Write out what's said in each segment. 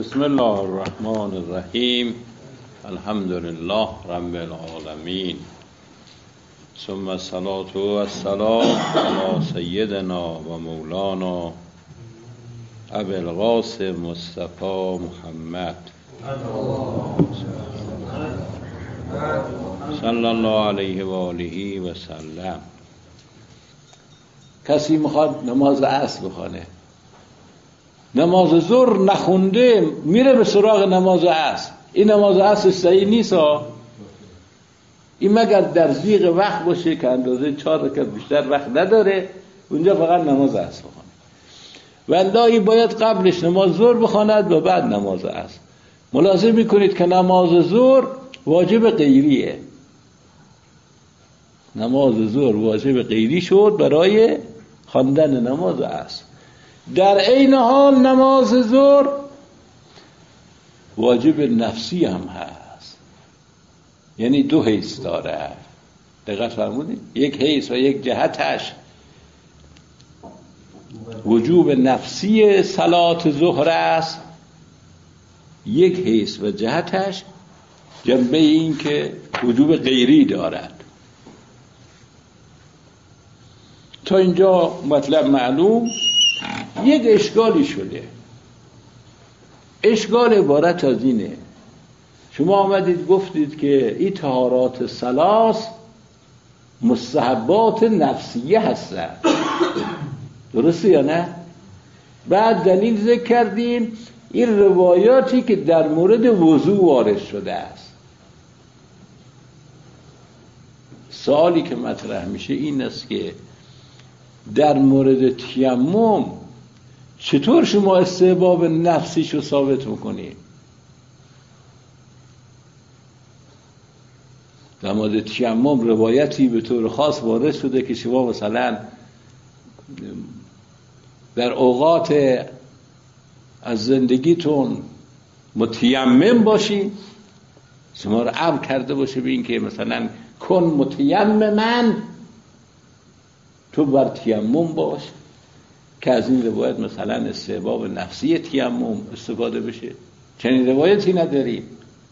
بسم الله الرحمن الرحیم. الحمد لله رب العالمین، ثم الصلاة والسلام علی سیدنا و مولانا ابی القاسم مصطفی محمد صلی الله علیه و آله و سلم. کسی میخواد نماز عصر بخونه، نماز ظهر نخونده میره به سراغ نماز عصر. این نماز عصر صحیح نیست این مگر در ضیق وقت باشه که اندازه 4 رکعت بیشتر وقت نداره، اونجا فقط نماز عصر بخونه. والله باید قبلش نماز ظهر بخواند و بعد نماز عصر. ملاحظه میکنید که نماز ظهر واجب غیریه. نماز ظهر واجب غیری شد برای خواندن نماز عصر. در عین حال نماز ظهر واجب نفسی هم هست، یعنی 2 حیث داره. دقت فرمودید؟ یک حیث و یک جهتش وجوب نفسی صلات ظهر است، یک حیث و جهتش جنبه این که وجوب غیری دارد. تا اینجا مطلب معلوم. یک اشکالی شده. اشکال عبارت از اینه: شما آمدید گفتید که این طهارات ثلاث مستحبات نفسیه هستن، درسته یا نه؟ بعد دلیل ذکر کردین این روایاتی که در مورد وضو وارد شده است. سوالی که مطرح میشه این است که در مورد تیمم چطور شما استحباب نفسیشو ثابت میکنید؟ در مورد تیمم روایتی به طور خاص وارد شده که شما مثلا در اوقات از زندگیتون متیمم باشی، شما رو امر کرده باشه به این که مثلا کن متیممن، تو بر تیمم باش، که از این روایت مثلا استحباب نفسی تیمم استفاده بشه. چنین روایتی نداریم.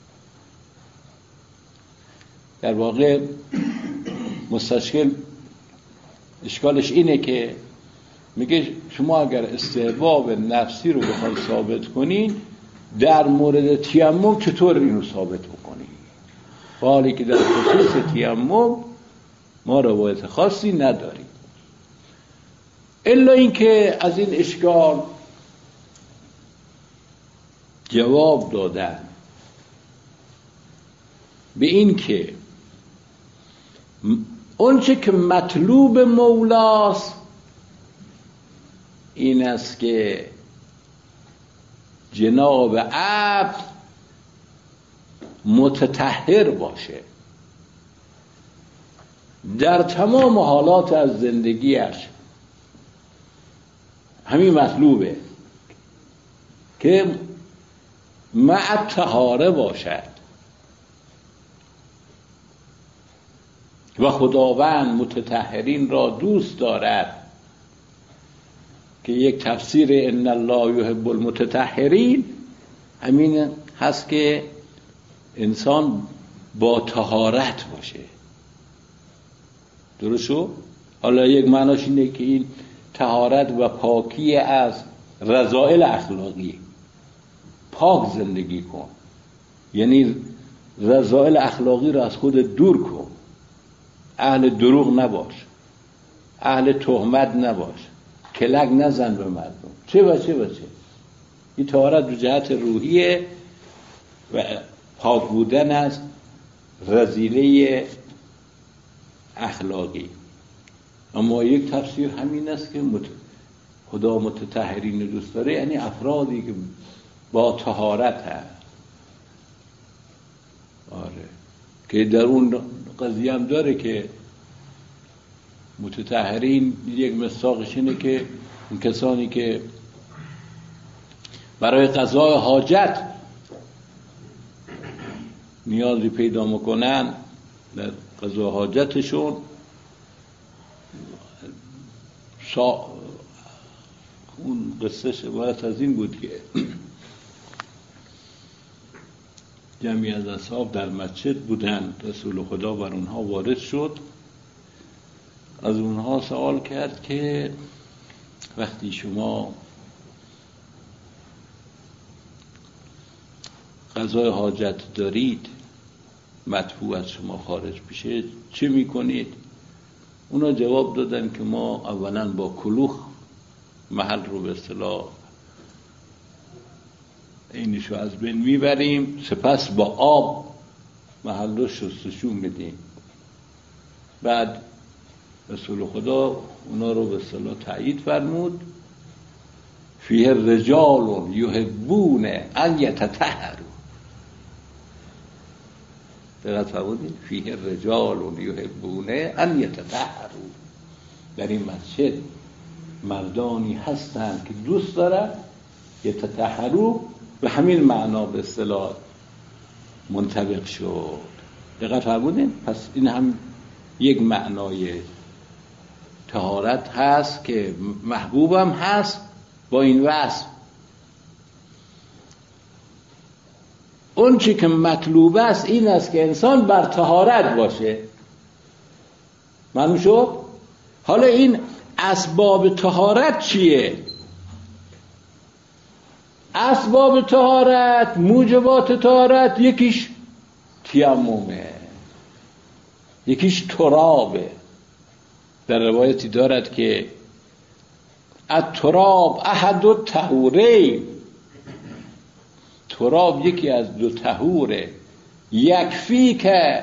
در واقع مستشکل اشکالش اینه که میگه شما اگر استحباب نفسی رو بخواید ثابت کنین، در مورد تیمم چطور اینو ثابت بکنین؟ حالی که در خصوص تیمم ما روایت خاصی نداریم. الا این که از این اشکال جواب دادن به این که اونچه که مطلوب مولاست این است که جناب عبد متطهر باشه در تمام حالات از زندگیش. همین مطلوبه که مع طهاره باشد و خداوند متطهرین را دوست دارد، که یک تفسیر ان الله یحب المتطهرین همین هست که انسان با طهارت باشه. درست شو؟ حالا یک معناش اینه که این طهارت و پاکی از رذائل اخلاقی، پاک زندگی کن، یعنی رذائل اخلاقی را از خود دور کن. اهل دروغ نباش، اهل تهمت نباش، کلک نزن به مردم، چه بچه. این طهارت به جهت روحیه و پاک بودن از رذیله اخلاقی. اما یک تفسیر همین است که خدا متطهرین دوست داره، یعنی افرادی که با طهارت هست. آره، که در اون قضیه هم داره که متطهرین یک مصداقش اینه که این کسانی که برای قضای حاجت نیازی پیدا میکنن در قضای حاجتشون اون قصهش عبارت از این بود که جمعی از اصحاب در مسجد بودن، رسول خدا بر اونها وارد شد، از اونها سوال کرد که وقتی شما قضای حاجت دارید، مدفوع از شما خارج بشه، چه میکنید؟ اونا جواب دادن که ما اولا با کلوخ محل رو به اصطلاح اینشو از بین میبریم، سپس با آب محل رو شستشو میدیم. بعد رسول خدا اونا رو به اصطلاح تایید فرمود، فیه رجال یحبون ان یتطهروا. دقت فرمودید؟ فیه رجال یحبون ان یتطهروا. در این مسجد مردانی هستند که دوست دارن یتطهروا، به همین معنا به اصطلاح منطبق شد. دقت فرمودید؟ پس این هم یک معنای طهارت هست که محبوبم هست با این وصف. اون چی که مطلوب است این است که انسان بر طهارت باشه. معلوم شد؟ حالا این اسباب طهارت چیه؟ اسباب طهارت، موجبات طهارت، یکیش تیممه، یکیش ترابه. در روایتی دارد که التراب احد الطهورین، تراب یکی از دو طهوره، یکفی که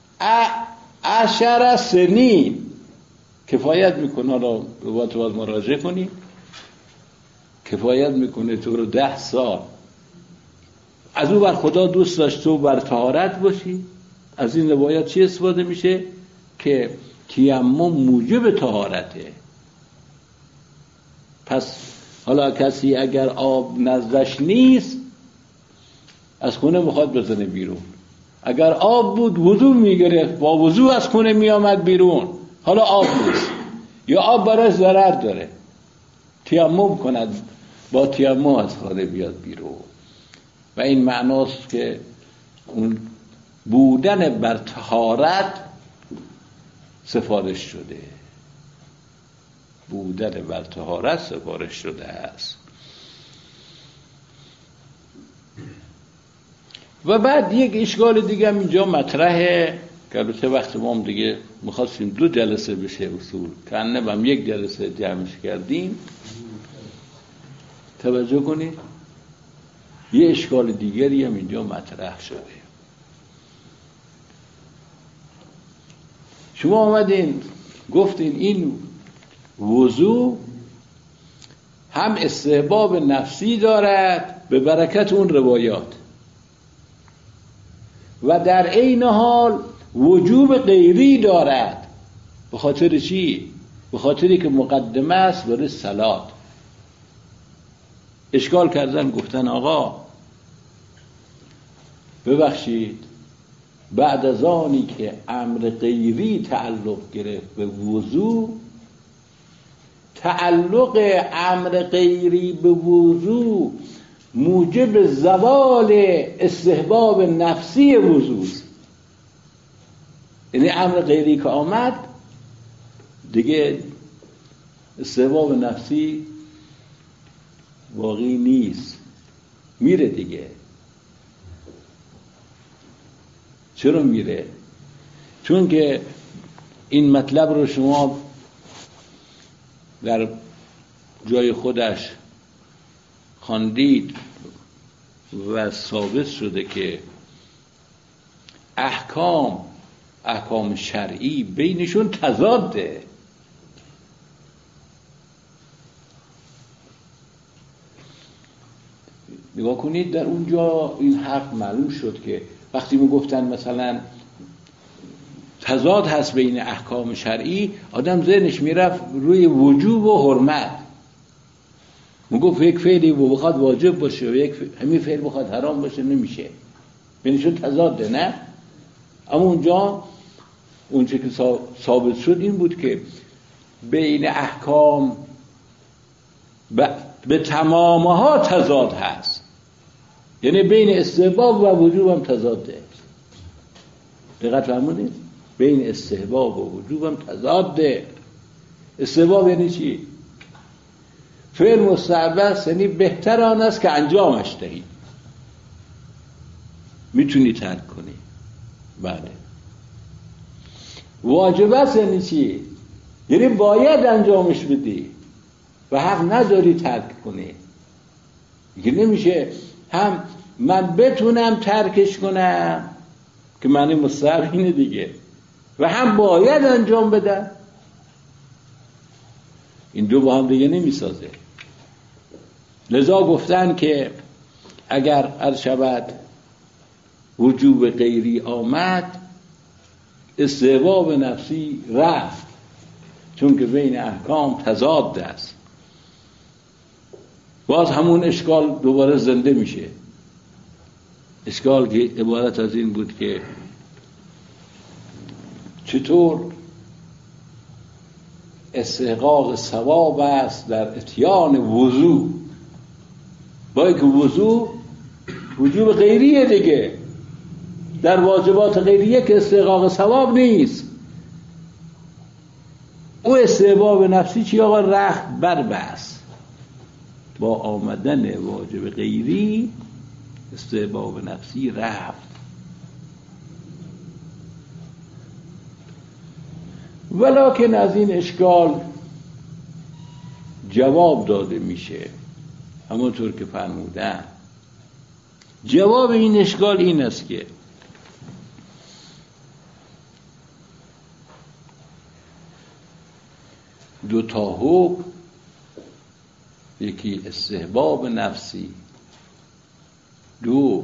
10 سنین، کفایت میکنه. را روایت باز مراجعه کنید، کفایت میکنه تو رو 10 سال. از او بر خدا دوست داشت تو بر طهارت باشی. از این روایت چی استفاده میشه؟ که تیمم موجب طهارته. پس حالا کسی اگر آب نزدش نیست، از خونه میخواد بزنه بیرون، اگر آب بود وضو میگرفت، با وضو از خونه میامد بیرون، حالا آب نیست یا آب براش ضرر داره، تیمم کند، با تیمم از خانه بیاد بیرون. و این معناست که اون بودن بر طهارت سفارش شده، بودن بر طهارت سفارش شده است. و بعد یک اشکال دیگه هم اینجا مطرحه که البته وقت ما هم دیگه میخواستیم 2 جلسه بشه اصول، که هم 1 جلسه جمعش کردیم. توجه کنید، یه اشکال دیگری هم اینجا مطرح شده. شما آمدین گفتین این وضو هم استحباب نفسی دارد به برکت اون روایات، و در عین حال وجوب غیری دارد. به خاطر چی؟ به خاطری که مقدمه است برای صلات. اشکال کردن، گفتن آقا ببخشید، بعد از آنی که امر غیری تعلق گرفت به وضو، تعلق امر غیری به وضو موجب زوال استحباب نفسی وضو است. یعنی امر غیری که آمد دیگه استحباب نفسی واقعی نیست، میره دیگه. چرا میره؟ چون که این مطلب رو شما در جای خودش خواندید و ثابت شده که احکام شرعی بینشون تضاده. نگاه کنید، در اونجا این حق معلوم شد که وقتی می گفتن مثلا تضاد هست بین احکام شرعی، آدم ذهنش میرفت روی وجوب و حرمت. می گفت یک فعلی بخواد واجب باشه و همین فعل بخواد حرام باشه، نمیشه، بینشون تضاده. نه، اما اونچه که ثابت شد این بود که بین احکام به تمامها تضاد هست. یعنی بین استحباب و وجوب هم تضاده. دقت فرمودید؟ بین استحباب و وجوب هم تضاده. استحباب یعنی چی؟ فعل مستحب است، یعنی بهتر آن است که انجامش دهی، میتونی ترک کنی. بله. واجب است یعنی چی؟ یعنی باید انجامش بدی و حق نداری ترک کنی. دیگه نمیشه هم من بتونم ترکش کنم که معنی مستحب اینه دیگه، و هم باید انجام بدم. این دو با هم دیگه نمیسازه. لذا گفتن که اگر عرض شود وجوب غیری آمد، استحباب نفسی رفت، چون که بین احکام تضاد است. باز همون اشکال دوباره زنده میشه. اشکال که عبارت از این بود که چطور استحقاق ثواب است در اتیان وضو، با اینکه وضو وجوب غیریه دیگه، در واجبات غیریه که استحقاق ثواب نیست. او استحباب نفسی چی آقا؟ رخت بربست. با آمدن واجب غیری استحباب نفسی رفت. ولکن از این اشکال جواب داده میشه، همونطور که فرمودن. جواب این اشکال این است که دو تا حکم، یکی استحباب نفسی، دو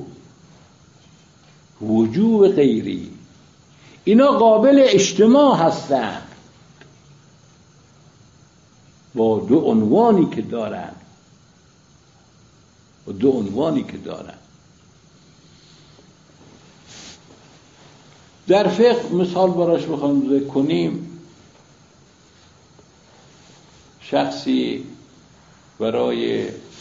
وجوب غیری، اینا قابل اجتماع هستند با دو عنوانی که دارن. در فقه مثال براش بخوام ذکر کنیم، شخصی برای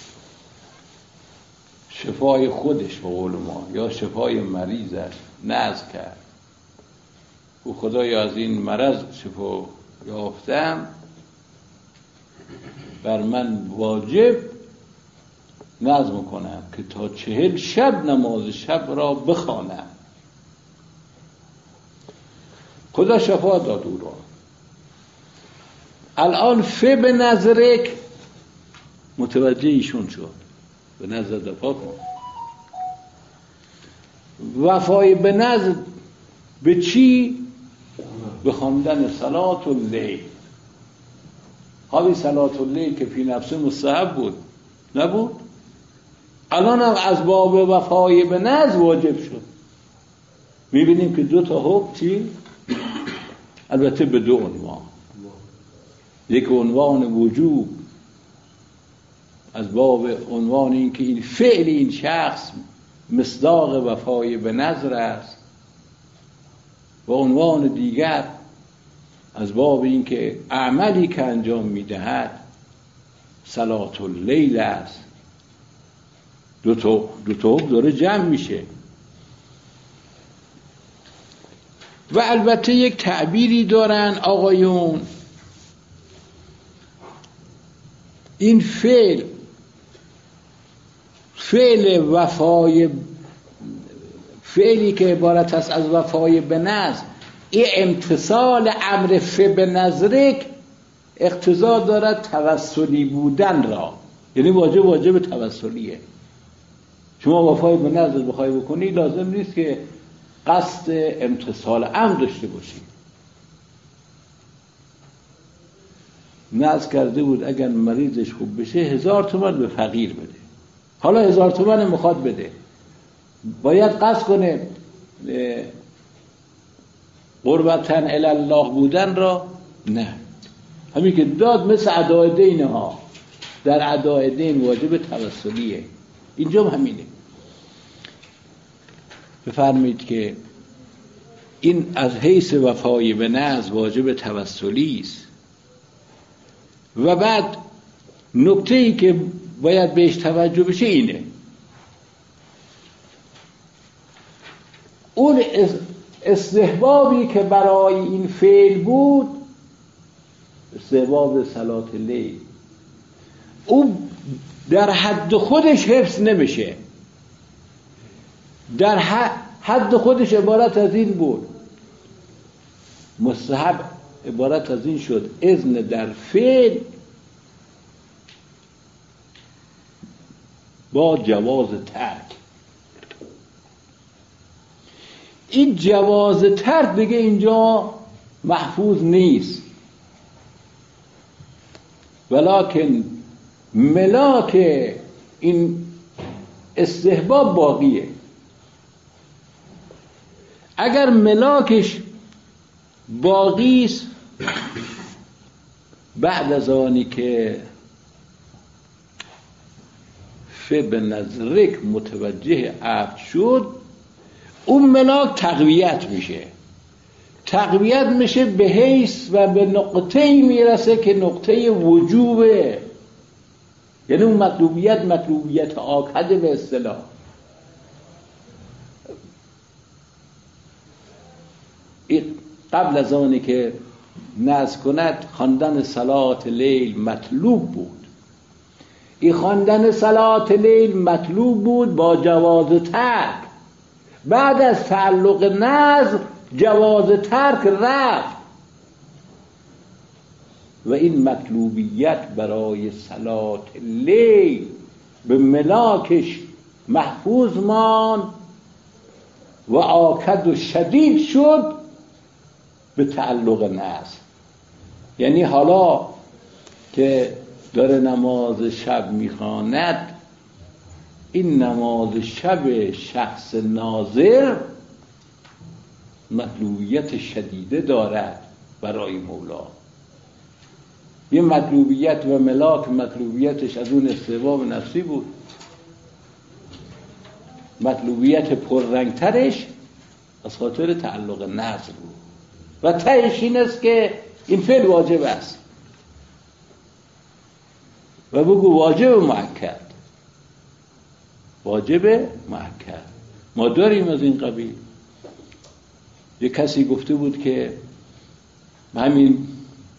شفای خودش به قول ما یا شفای مریضش نذر کرد، و خدایا از این مرض شفا یافتم، بر من واجب نذر کنم که تا 40 شب نماز شب را بخوانم. خدا شفا داد او را. الان به نظرک متوجه ایشون شد، به نظر دفاع کن. وفای به نظر به چی؟ به خواندن صلات اللیل. حالی صلات اللیل که فی نفسه مستحب بود نبود، الان هم از باب وفای به نظر واجب شد. میبینیم که دو تا حکم چی؟ البته به دو عنوان. یک عنوان وجوب از باب عنوان این که این فعل این شخص مصداق وفای به نظر است، و عنوان دیگر از باب این که عملی که انجام میدهد صلات اللیل است. دو تا داره جمع میشه. و البته یک تعبیری دارن آقایون، این فعل وفای، فعلی که عبارت است از وفای به نظر، این امتصال امر به نظرک اقتضا دارد توسلی بودن را، یعنی واجب توسلیه. شما وفای به نظر بخوای بکنی لازم نیست که قصد امتصال امر داشته باشی. نذر کرده بود اگر مریضش خوب بشه 1000 تومان به فقیر بده. حالا 1000 تومان میخواد بده، باید قصد کنه قربتن الله بودن را؟ نه، همین که داد مثل ادای دین ها. در ادای دین واجب توسلیه، اینجا همینه. بفرمایید که این از حیث وفای به نذر واجب توسلی است. و بعد نکته‌ای که باید بهش توجه بشه اینه اون استحبابی که برای این فعل بود، استحباب صلات لیل، اون در حد خودش حفظ نمیشه. در حد خودش عبارت از این بود، مستحب عبارت از این شد اذن در فعل با جواز ترک. این جواز ترک دیگه اینجا محفوظ نیست، ولکن ملاک این استحباب باقیه. اگر ملاکش باقیست بعد از آنی که به نظرک متوجه عبد شد، اون ملاک تقویت میشه. تقویت میشه به حیث و به نقطه‌ای میرسه که نقطه وجوبه، یعنی اون مطلوبیت آکد به اصطلاح. قبل از آنی که نذر کند خواندن صلات لیل مطلوب بود. این خواندن صلات لیل مطلوب بود با جواز ترک. بعد از تعلق نذر جواز ترک رفت و این مطلوبیت برای صلات لیل به ملاکش محفوظ ماند و آکد و شدید شد به تعلق نذر. یعنی حالا که داره نماز شب میخواند، این نماز شب شخص ناظر مطلوبیت شدیده دارد برای مولا. یه مطلوبیت و ملاک مطلوبیتش از اون استحباب نفسی بود، مطلوبیت پررنگترش از خاطر تعلق نذر بود و تهش این است که این فعل واجب است و بگو واجب مؤکد. واجب مؤکد ما داریم از این قبیل. یک کسی گفته بود که همین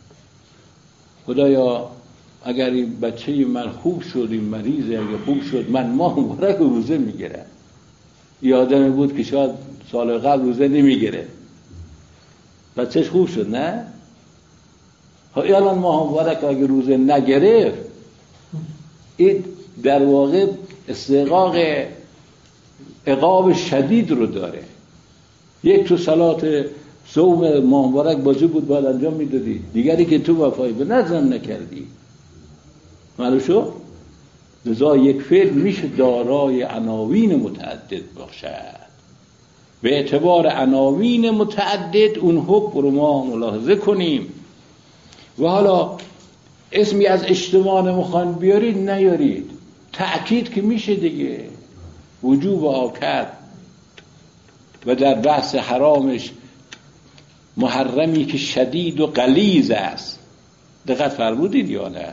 خدایا اگر این بچه من خوب شد، این مریضه اگر خوب شد، من ماه مبارک روزه میگیرم. یه آدمی بود که شاید سال قبل روزه نمیگیره، بچهش خوب شد، نه؟ الان ماه مبارک اگر روزه نگرفت، این در واقع استحقاق عقاب شدید رو داره. یک تو صلات صوم ماه مبارک بازی بود باید انجام میدادی، دیگری که تو وفایی به نظرم نکردی. معلوم شد؟ لذا یک فعل میشه دارای عناوین متعدد باشد. به اعتبار عناوین متعدد اون حکم رو ما ملاحظه کنیم. و حالا اسمی از اجتماع نمیخوان بیارید نیارید، تأکید که میشه دیگه، وجوب آکد. و در بحث حرامش محرمی که شدید و غلیظ است. دقت فرمودید یا نه؟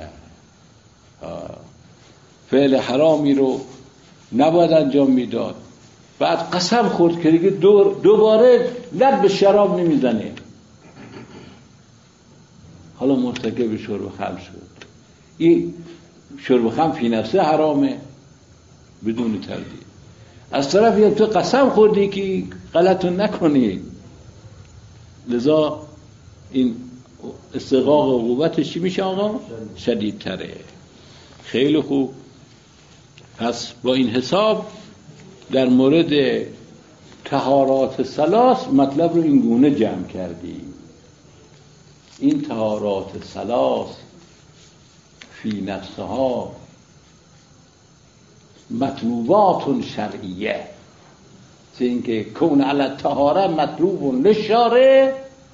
فعل حرامی رو نباید انجام میداد، بعد قسم خورد که دیگه دوباره لب به شراب نمیزنه. حالا مرتکب شرب خمر شد. این شرب خمر فی نفسه حرامه بدون تردید. از طرف یک تو قسم خوردی که غلط نکنی، لذا این استحقاق عقوبتش چی میشه آقا؟ شدیدتره. خیلی خوب. پس با این حساب در مورد طهارات ثلاث مطلب رو این گونه جمع کردی. این طهارات ثلاث فی نفسها مطلوبات شرعیه، چه اینکه کون علی طهاره مطلوب للشارع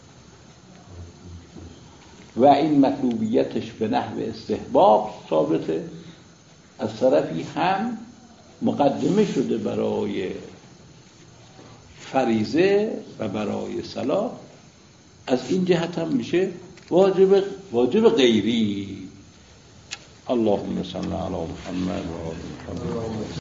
و این مطلوبیتش به نحو استحباب ثابته، از طرفی هم مقدمه شده برای فریضه و برای صلاح. از این جهت هم میشه واجب غیری. اللهم صل علی محمد و آل محمد.